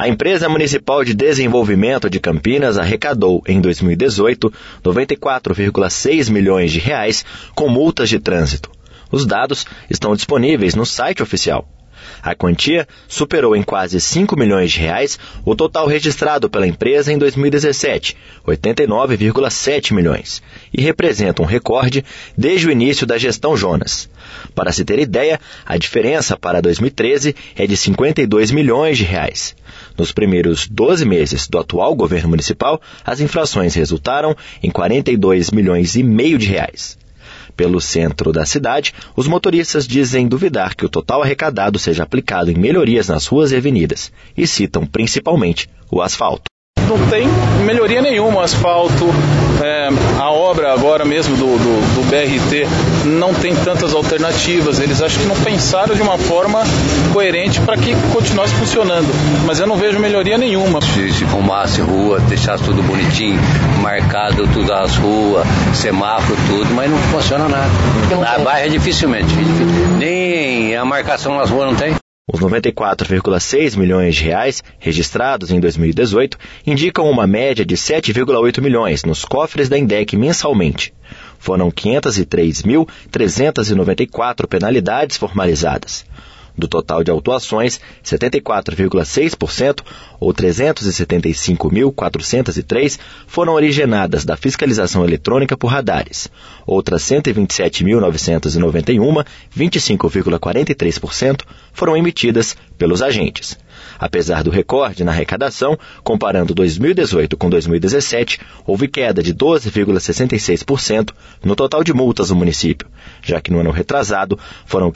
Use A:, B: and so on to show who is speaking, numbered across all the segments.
A: A Empresa Municipal de Desenvolvimento de Campinas arrecadou, em 2018, R$ 94,6 milhões com multas de trânsito. Os dados estão disponíveis no site oficial. A quantia superou em quase R$ 5 milhões o total registrado pela empresa em 2017, 89,7 milhões, e representa um recorde desde o início da gestão Jonas. Para se ter ideia, a diferença para 2013 é de R$ 52 milhões. Nos primeiros 12 meses do atual governo municipal, as infrações resultaram em R$ 42,5 milhões. Pelo centro da cidade, os motoristas dizem duvidar que o total arrecadado seja aplicado em melhorias nas ruas e avenidas, e citam principalmente o asfalto.
B: Não tem melhoria nenhuma o asfalto, a obra agora mesmo do BRT não tem tantas alternativas, eles acho que não pensaram de uma forma coerente para que continuasse funcionando, mas eu não vejo melhoria nenhuma.
C: Se arrumasse rua, deixasse tudo bonitinho, marcado tudo as ruas, semáforo, tudo, mas não funciona nada. Na bairro dificilmente, nem a marcação nas ruas não tem.
A: Os R$ 94,6 milhões registrados em 2018 indicam uma média de 7,8 milhões nos cofres da INDEC mensalmente. Foram 503.394 penalidades formalizadas. Do total de autuações, 74,6%, ou 375.403, foram originadas da fiscalização eletrônica por radares. Outras 127.991, 25,43%, foram emitidas pelos agentes. Apesar do recorde na arrecadação, comparando 2018 com 2017, houve queda de 12,66% no total de multas do município, já que no ano retrasado foram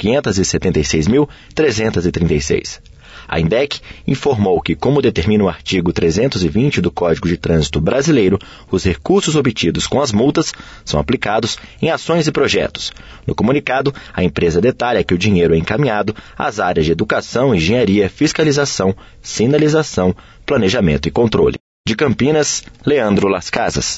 A: 576.336. A INDEC informou que, como determina o artigo 320 do Código de Trânsito Brasileiro, os recursos obtidos com as multas são aplicados em ações e projetos. No comunicado, a empresa detalha que o dinheiro é encaminhado às áreas de educação, engenharia, fiscalização, sinalização, planejamento e controle. De Campinas, Leandro Las Casas.